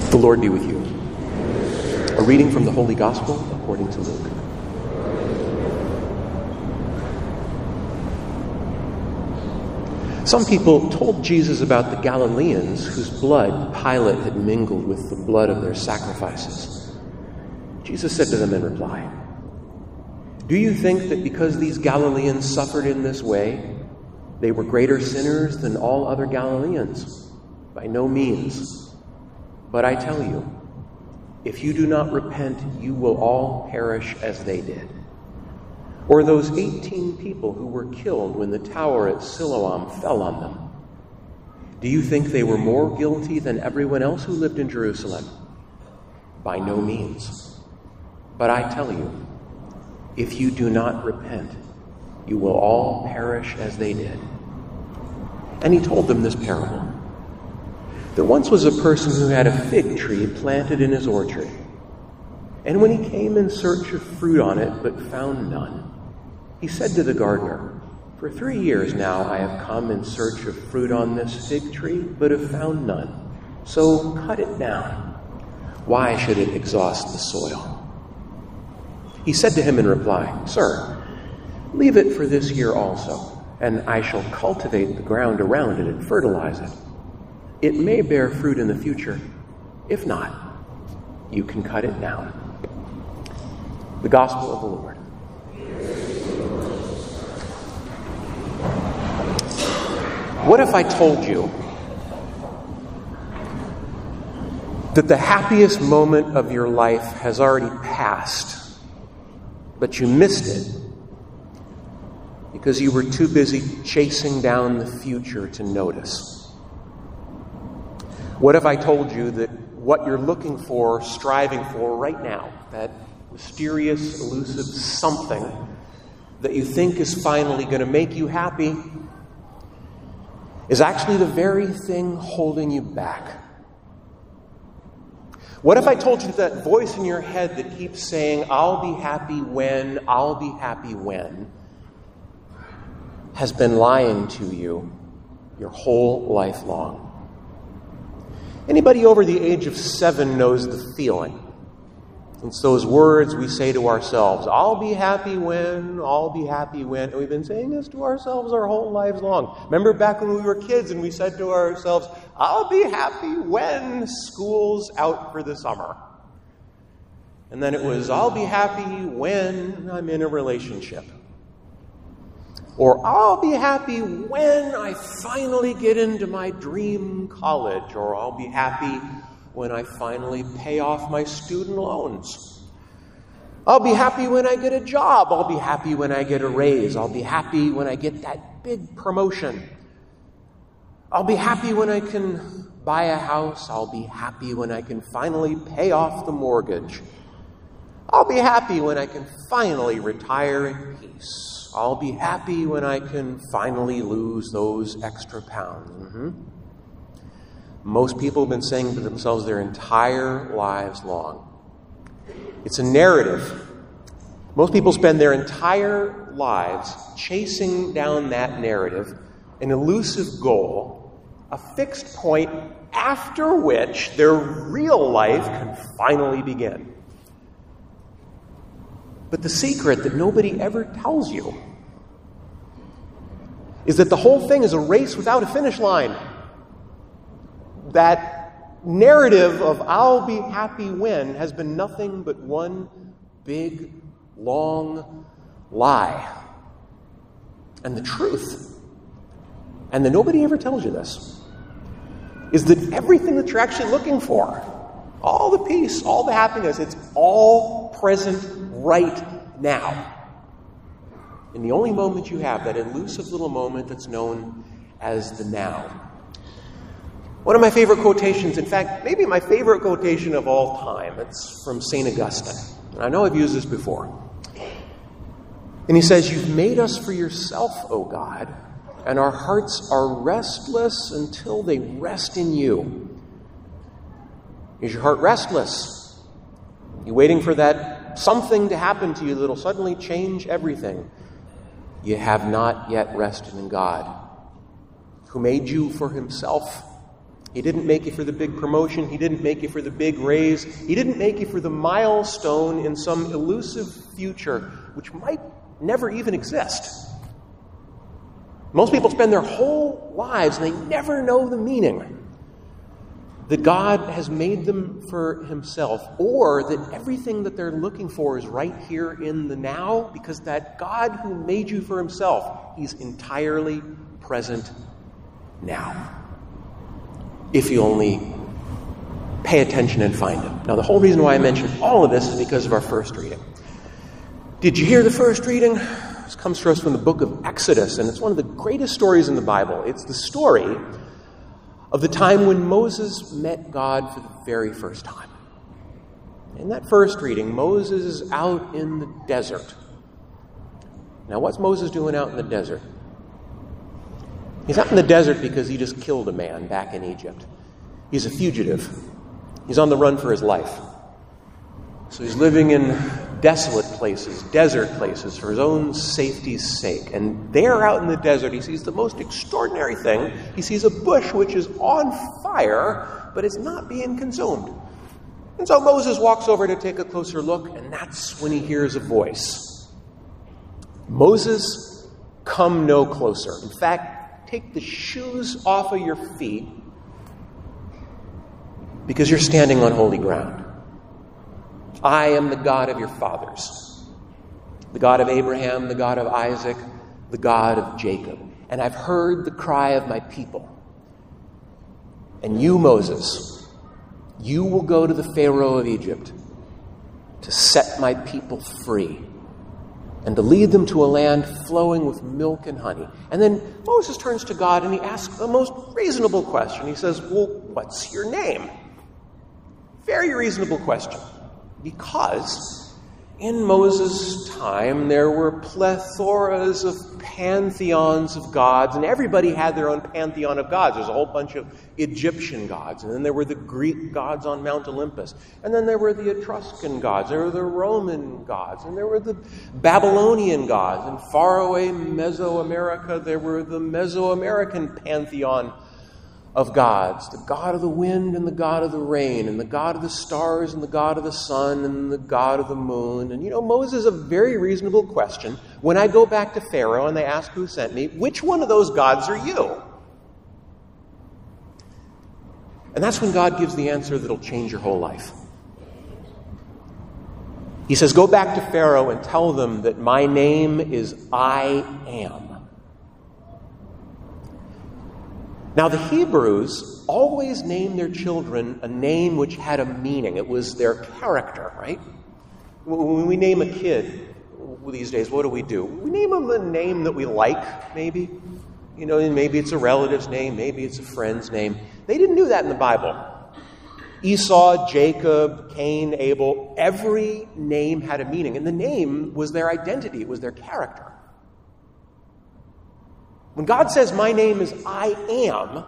The Lord be with you. A reading from the Holy Gospel according to Luke. Some people told Jesus about the Galileans whose blood Pilate had mingled with the blood of their sacrifices. Jesus said to them in reply, "Do you think that because these Galileans suffered in this way, they were greater sinners than all other Galileans? By no means. But I tell you, if you do not repent, you will all perish as they did. Or those 18 people who were killed when the tower at Siloam fell on them. Do you think they were more guilty than everyone else who lived in Jerusalem? By no means. But I tell you, if you do not repent, you will all perish as they did." And he told them this parable. There once was a person who had a fig tree planted in his orchard. And when he came in search of fruit on it but found none, he said to the gardener, "For 3 years now I have come in search of fruit on this fig tree, but have found none. So cut it down. Why should it exhaust the soil?" He said to him in reply, "Sir, leave it for this year also, and I shall cultivate the ground around it and fertilize it. It may bear fruit in the future. If not, you can cut it down." The Gospel of the Lord. What if I told you that the happiest moment of your life has already passed, but you missed it because you were too busy chasing down the future to notice? What if I told you that what you're looking for, striving for right now, that mysterious, elusive something that you think is finally going to make you happy, is actually the very thing holding you back? What if I told you that voice in your head that keeps saying, "I'll be happy when, I'll be happy when," has been lying to you your whole life long? Anybody over the age of 7 knows the feeling. It's those words we say to ourselves, "I'll be happy when, I'll be happy when." And we've been saying this to ourselves our whole lives long. Remember back when we were kids and we said to ourselves, "I'll be happy when school's out for the summer." And then it was, "I'll be happy when I'm in a relationship." Or, "I'll be happy when I finally get into my dream college." Or, "I'll be happy when I finally pay off my student loans." "I'll be happy when I get a job." "I'll be happy when I get a raise." "I'll be happy when I get that big promotion." "I'll be happy when I can buy a house." "I'll be happy when I can finally pay off the mortgage." "I'll be happy when I can finally retire in peace." "I'll be happy when I can finally lose those extra pounds." Most people have been saying to themselves their entire lives long. It's a narrative. Most people spend their entire lives chasing down that narrative, an elusive goal, a fixed point after which their real life can finally begin. But the secret that nobody ever tells you is that the whole thing is a race without a finish line. That narrative of "I'll be happy when" has been nothing but one big, long lie. And the truth, and that nobody ever tells you this, is that everything that you're actually looking for, all the peace, all the happiness, it's all present right now. In the only moment you have, that elusive little moment that's known as the now. One of my favorite quotations, in fact, maybe my favorite quotation of all time, it's from St. Augustine. And I know I've used this before. And he says, "You've made us for yourself, O God, and our hearts are restless until they rest in you." Is your heart restless? You waiting for that something to happen to you that'll suddenly change everything? You have not yet rested in God, who made you for himself He didn't make you for the big promotion. He didn't make you for the big raise. He didn't make you for the milestone in some elusive future which might never even exist. Most people spend their whole lives and they never know the meaning that God has made them for himself, or that everything that they're looking for is right here in the now, because that God who made you for himself, he's entirely present now. If you only pay attention and find him. Now, the whole reason why I mention all of this is because of our first reading. Did you hear the first reading? This comes to us from the book of Exodus, and it's one of the greatest stories in the Bible. It's the story of the time when Moses met God for the very first time. In that first reading, Moses is out in the desert. Now, what's Moses doing out in the desert? He's out in the desert because he just killed a man back in Egypt. He's a fugitive. He's on the run for his life. So he's living in desolate places, desert places, for his own safety's sake. And there out in the desert, he sees the most extraordinary thing. He sees a bush which is on fire, but it's not being consumed. And so Moses walks over to take a closer look, and that's when he hears a voice. Moses, come no closer. In fact, take the shoes off of your feet, because you're standing on holy ground. I am the God of your fathers, the God of Abraham, the God of Isaac, the God of Jacob. And I've heard the cry of my people. And you, Moses, you will go to the Pharaoh of Egypt to set my people free and to lead them to a land flowing with milk and honey. And then Moses turns to God and he asks the most reasonable question. He says, well, what's your name? Very reasonable question. Because in Moses' time, there were plethoras of pantheons of gods, and everybody had their own pantheon of gods. There's a whole bunch of Egyptian gods, and then there were the Greek gods on Mount Olympus, and then there were the Etruscan gods, there were the Roman gods, and there were the Babylonian gods. In faraway Mesoamerica, there were the Mesoamerican pantheon of gods, the God of the wind and the God of the rain, and the God of the stars and the God of the sun and the God of the moon. And Moses, a very reasonable question. When I go back to Pharaoh and they ask who sent me, which one of those gods are you? And that's when God gives the answer that'll change your whole life. He says, go back to Pharaoh and tell them that my name is I Am. Now, the Hebrews always named their children a name which had a meaning. It was their character, right? When we name a kid these days, what do? We name them a name that we like, maybe. Maybe it's a relative's name, maybe it's a friend's name. They didn't do that in the Bible. Esau, Jacob, Cain, Abel, every name had a meaning. And the name was their identity. It was their character. When God says, my name is I Am,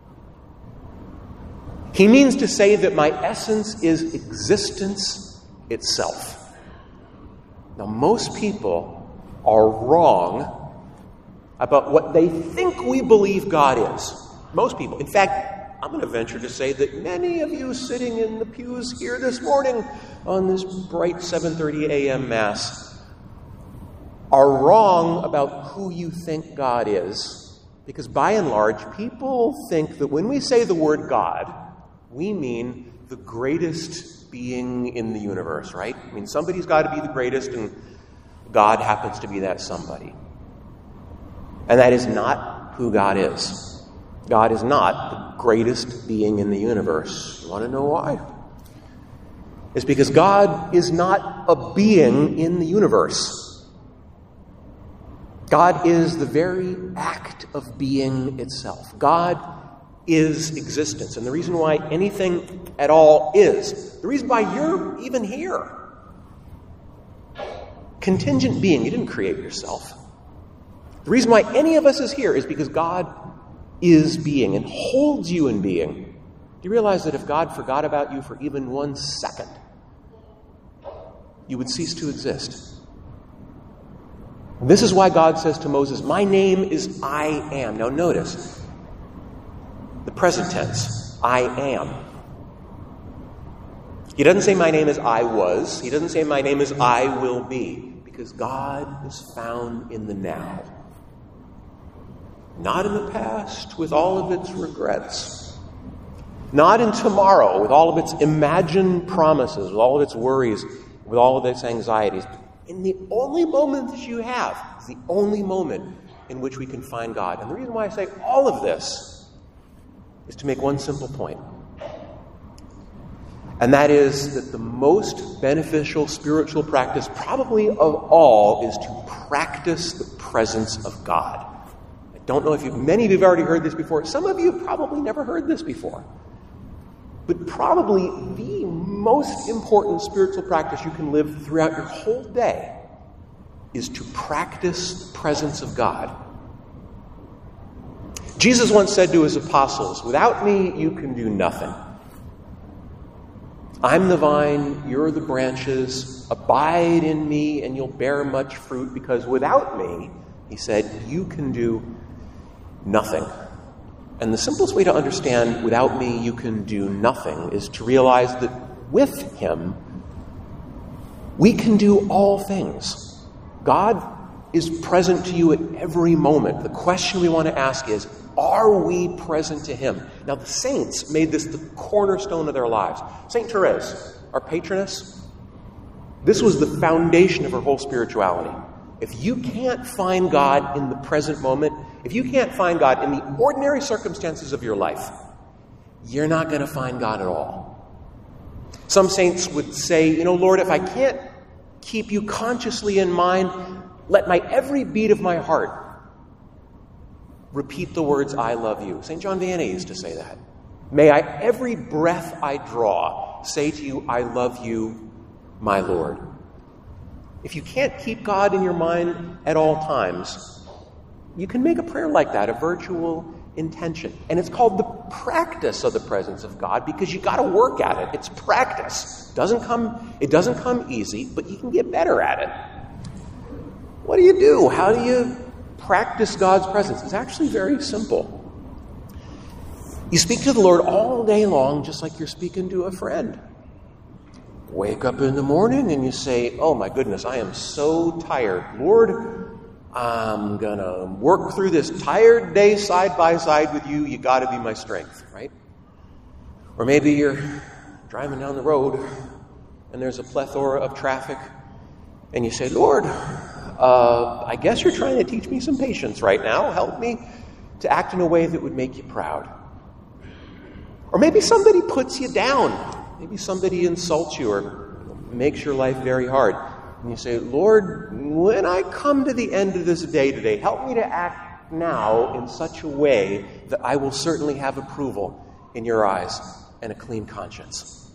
he means to say that my essence is existence itself. Now, most people are wrong about what they think we believe God is. Most people. In fact, I'm going to venture to say that many of you sitting in the pews here this morning on this bright 7:30 a.m. Mass are wrong about who you think God is. Because by and large, people think that when we say the word God, we mean the greatest being in the universe, right? I mean, somebody's got to be the greatest, and God happens to be that somebody. And that is not who God is. God is not the greatest being in the universe. You want to know why? It's because God is not a being in the universe. God is the very act of being itself. God is existence. And the reason why anything at all is, the reason why you're even here. Contingent being, you didn't create yourself. The reason why any of us is here is because God is being and holds you in being. Do you realize that if God forgot about you for even 1 second, you would cease to exist? This is why God says to Moses, my name is I Am. Now notice, the present tense. I am. He doesn't say my name is I was. He doesn't say my name is I will be. Because God is found in the now. Not in the past with all of its regrets. Not in tomorrow with all of its imagined promises, with all of its worries, with all of its anxieties. In the only moment that you have, is the only moment in which we can find God. And the reason why I say all of this is to make one simple point. And that is that the most beneficial spiritual practice, probably of all, is to practice the presence of God. I don't know if many of you have already heard this before. Some of you have probably never heard this before. But probably the most important spiritual practice you can live throughout your whole day is to practice the presence of God. Jesus once said to his apostles, "Without me, you can do nothing. I'm the vine, you're the branches. Abide in me and you'll bear much fruit, because without me," he said, "you can do nothing." And the simplest way to understand "without me, you can do nothing" is to realize that with him, we can do all things. God is present to you at every moment. The question we want to ask is, are we present to him? Now, the saints made this the cornerstone of their lives. St. Therese, our patroness, this was the foundation of her whole spirituality. If you can't find God in the present moment, if you can't find God in the ordinary circumstances of your life, you're not going to find God at all. Some saints would say, Lord, if I can't keep you consciously in mind, let my every beat of my heart repeat the words, "I love you." St. John Vianney used to say that. May I, every breath I draw, say to you, "I love you, my Lord." If you can't keep God in your mind at all times, you can make a prayer like that, a virtual intention. And it's called the practice of the presence of God, because you got to work at it. It's practice. It doesn't come easy, but you can get better at it. What do you do? How do you practice God's presence? It's actually very simple. You speak to the Lord all day long, just like you're speaking to a friend. Wake up in the morning and you say, "Oh my goodness, I am so tired. Lord, I'm going to work through this tired day side by side with you. You got to be my strength," right? Or maybe you're driving down the road and there's a plethora of traffic and you say, "Lord, I guess you're trying to teach me some patience right now. Help me to act in a way that would make you proud." Or maybe somebody puts you down. Maybe somebody insults you or makes your life very hard. And you say, "Lord, when I come to the end of this day today, help me to act now in such a way that I will certainly have approval in your eyes and a clean conscience."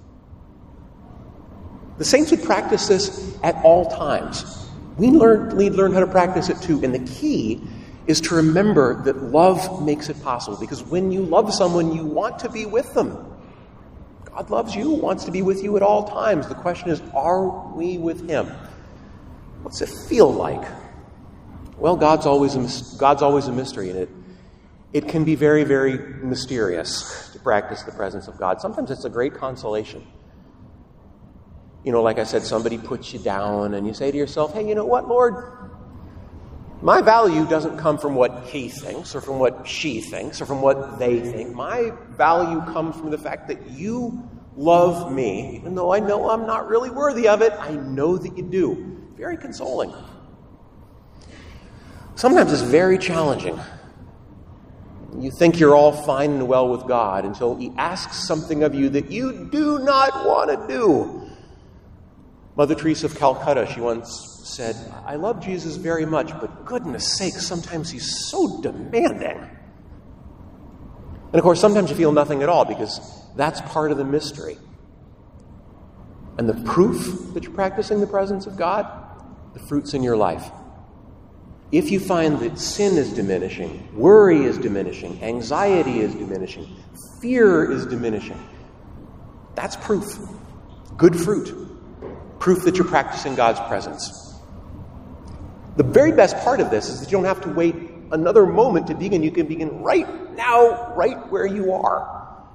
The saints would practice this at all times. We learn how to practice it too. And the key is to remember that love makes it possible. Because when you love someone, you want to be with them. God loves you, wants to be with you at all times. The question is, are we with him? What's it feel like? Well, God's always a mystery, and it can be very, very mysterious to practice the presence of God. Sometimes it's a great consolation. Like I said, somebody puts you down and you say to yourself, "Hey, you know what, Lord? My value doesn't come from what he thinks or from what she thinks or from what they think. My value comes from the fact that you love me, even though I know I'm not really worthy of it. I know that you do." Very consoling. Sometimes it's very challenging. You think you're all fine and well with God until he asks something of you that you do not want to do. Mother Teresa of Calcutta, she once said, "I love Jesus very much, but goodness sake, sometimes he's so demanding." And of course, sometimes you feel nothing at all, because that's part of the mystery. And the proof that you're practicing the presence of God, the fruit's in your life. If you find that sin is diminishing, worry is diminishing, anxiety is diminishing, fear is diminishing, that's proof. Good fruit. Proof that you're practicing God's presence. The very best part of this is that you don't have to wait another moment to begin. You can begin right now, right where you are.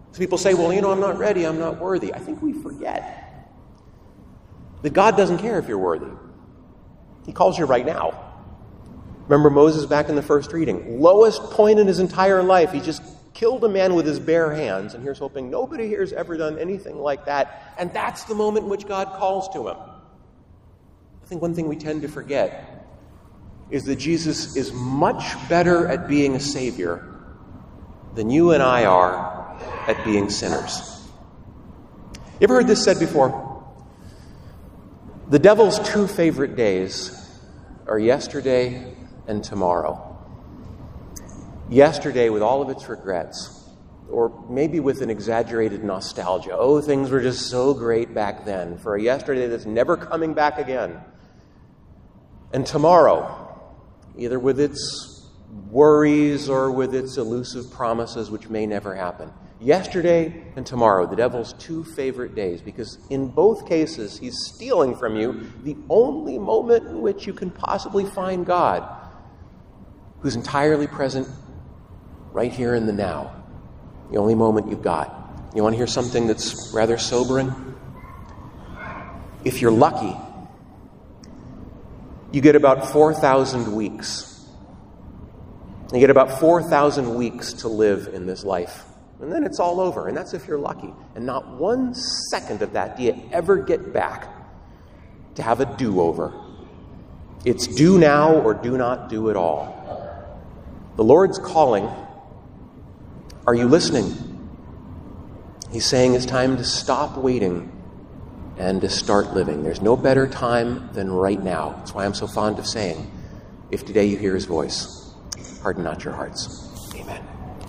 So people say, well, I'm not ready, I'm not worthy. I think we forget that God doesn't care if you're worthy. He calls you right now. Remember Moses back in the first reading. Lowest point in his entire life. He just killed a man with his bare hands. And here's hoping nobody here has ever done anything like that. And that's the moment in which God calls to him. I think one thing we tend to forget is that Jesus is much better at being a Savior than you and I are at being sinners. You ever heard this said before? The devil's two favorite days are yesterday and tomorrow. Yesterday with all of its regrets, or maybe with an exaggerated nostalgia. Oh, things were just so great back then, for a yesterday that's never coming back again. And tomorrow, either with its worries or with its elusive promises, which may never happen. Yesterday and tomorrow, the devil's two favorite days, because in both cases, he's stealing from you the only moment in which you can possibly find God, who's entirely present right here in the now. The only moment you've got. You want to hear something that's rather sobering? If you're lucky, you get about 4,000 weeks. You get about 4,000 weeks to live in this life. And then it's all over. And that's if you're lucky. And not 1 second of that do you ever get back to have a do-over. It's do now or do not do at all. The Lord's calling. Are you listening? He's saying it's time to stop waiting and to start living. There's no better time than right now. That's why I'm so fond of saying, if today you hear his voice, harden not your hearts. Amen.